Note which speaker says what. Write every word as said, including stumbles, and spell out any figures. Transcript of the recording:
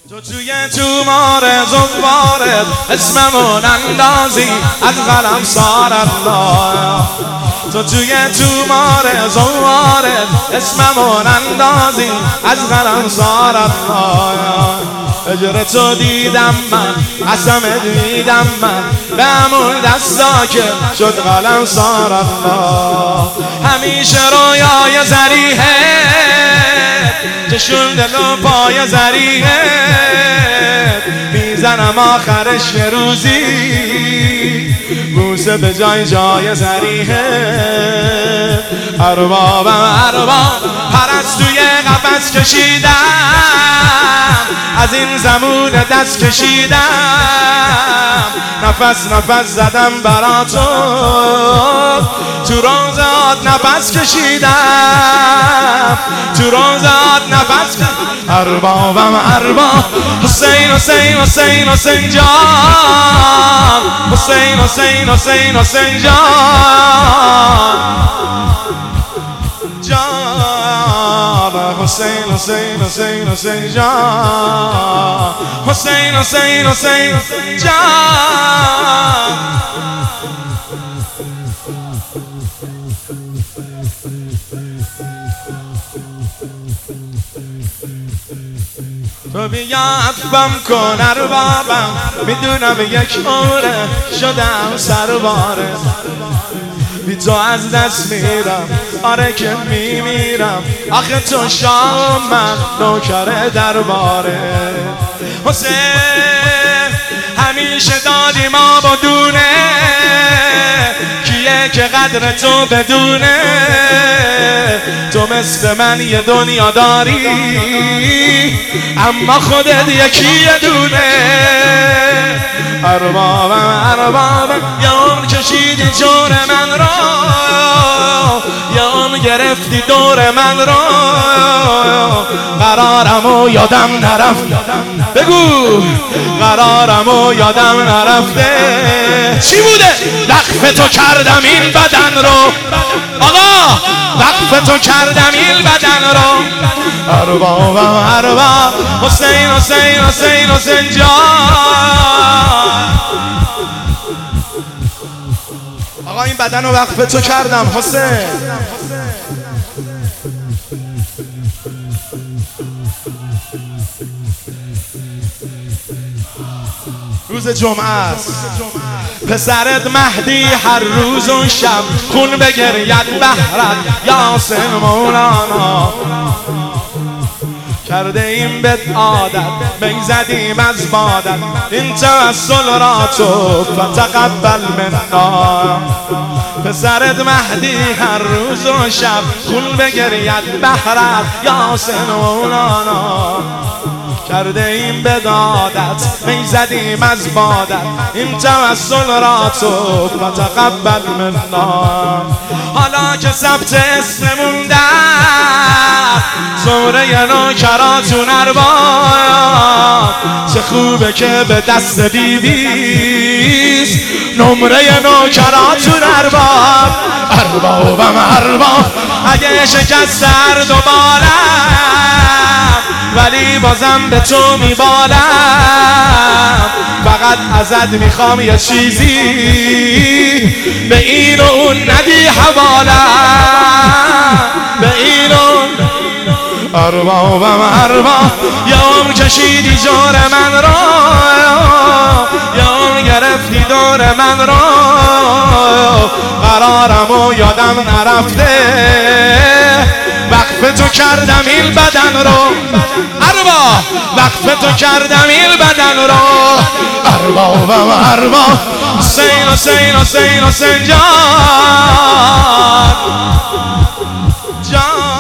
Speaker 1: تو توی تومار زنبارت اسممون اندازی از قلم سار الله. تو توی تومار زنبارت اسممون اندازی از قلم سار الله. اجر تو دیدم من، قسم دیدم من به همون دستا که شد قلم سار الله. همیشه رویای زریحه چشون دل و پای زریحت میزنم آخرش یه روزی بوسه به جای جای زریحت. اربابم ارباب پرستوی قفس کشیدم، از این زمون دست کشیدم، نفس نفس زدم برا تو، تو روزات نفس کشیدم، تو روزات نفس کشیدم. اربابم ارباب حسین حسین حسین حسین جان، حسین حسین حسین حسین جان جان، حسین حسین حسین حسین جان، حسین حسین حسین جان. تو بیا عفوم کن اربابم، میدونم یک عمره شدم سرباره، بی تو از دست میرم، آره که میمیرم، آخه تو شاه من نوکر درباره. حسین همیشه دادی ما بدونه کیه که قدر تو بدونه، تو مثل من یه دنیا داری اما خودت یکی یه دونه. اربابم اربابم یا اون کشیدی جور من را، یا اون گرفتی دور من را، قرارم و یادم نرفت، بگو قرارم و یادم نرفته. چی بوده؟ وقف تو کردم این بدن رو آقا، وقف تو کردم این بدن رو. اربابم ارباب حسین حسین حسین حسین جان. آقا این بدن رو وقف تو کردم حسین. روز جمعه است، پسرت مهدی هر روز و شب خون بگرید بهرت یاسین مولانا. کرده این بد عادت بگذدیم از بادت، این توسل را تو فتقبل منا. پسرت مهدی هر روز و شب خون بگرید بهرت یاسین مولانا. کرده این بدادت میزدیم از بادت، این توسل را تو فتقبل منا. حالا که ثبت اسممون در زمره نوکراتون ارباب، چه خوبه که به دست بیبیست نمره نوکراتون ارباب. اربابم ارباب اگه شکست هر دوباره ولی بازم به تو میبالم، فقط ازت میخوام یه چیزی به این و اون ندی حوالم، به این و اون. اربابم ارباب یا اون کشیدی جور من را، یا اون گرفتی دور من را، قرارم و یادم نرفته، وقف تو کردم این بدن رو. ارباب وقف تو کردم این بدن رو. اربابم ارباب حسین حسین حسین حسین جان جان.